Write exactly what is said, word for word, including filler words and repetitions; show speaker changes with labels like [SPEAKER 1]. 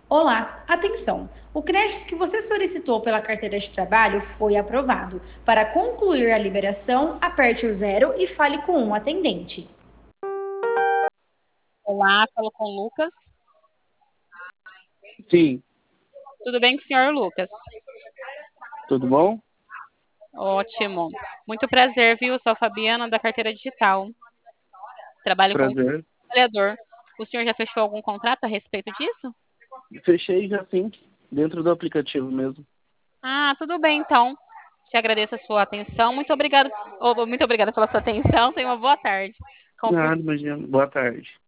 [SPEAKER 1] Olá, atenção! O crédito que você solicitou pela carteira de trabalho foi aprovado. Para concluir a liberação, aperte o zero e fale com um atendente.
[SPEAKER 2] Olá, falo com o Lucas.
[SPEAKER 3] Sim,
[SPEAKER 2] Tudo bem com o senhor Lucas?
[SPEAKER 3] tudo bom?
[SPEAKER 2] Ótimo. Muito prazer, viu? Sou a Fabiana da Carteira Digital. Trabalho com
[SPEAKER 3] Prazer.
[SPEAKER 2] trabalhador. O senhor já fechou algum contrato a respeito disso?
[SPEAKER 3] Fechei já sim, dentro do aplicativo mesmo.
[SPEAKER 2] Ah, tudo bem então. Te agradeço a sua atenção. Muito obrigada, oh, muito obrigada pela sua atenção. Tenha uma boa tarde. Com
[SPEAKER 3] Nada, imagina. Boa tarde.